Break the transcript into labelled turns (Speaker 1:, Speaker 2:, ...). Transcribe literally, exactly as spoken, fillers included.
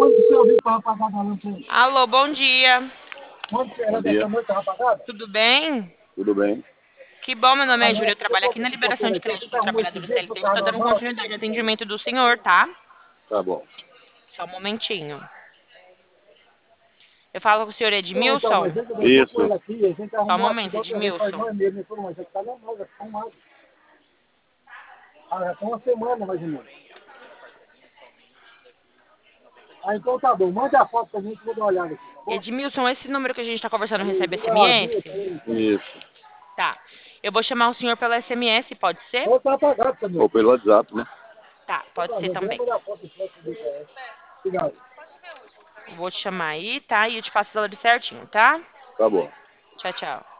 Speaker 1: Alô, bom dia.
Speaker 2: Bom dia.
Speaker 1: Tudo bem?
Speaker 2: Tudo bem?
Speaker 1: Que bom, meu nome é Júlia. Eu trabalho aqui na liberação de crédito do trabalhador C L T. Eu estou dando continuidade ao atendimento do senhor, tá?
Speaker 2: Tá bom.
Speaker 1: Só um momentinho. Eu falo com o senhor Edmilson?
Speaker 2: Isso.
Speaker 1: Só um momento, Edmilson.
Speaker 2: Ah, já tem uma semana mais ou menos. Ah, então tá bom. Manda a foto pra gente que eu vou dar uma olhada aqui, tá bom?
Speaker 1: Edmilson, esse número que a gente está conversando recebe
Speaker 2: Isso.
Speaker 1: S M S?
Speaker 2: Isso.
Speaker 1: Tá. Eu vou chamar o senhor pelo S M S, pode ser?
Speaker 2: Ou tá apagado também. Ou pelo WhatsApp, né?
Speaker 1: Tá, pode ser também.
Speaker 2: Obrigado.
Speaker 1: Vou te chamar aí, tá? E eu te passo o valor certinho, tá?
Speaker 2: Tá bom.
Speaker 1: Tchau, tchau.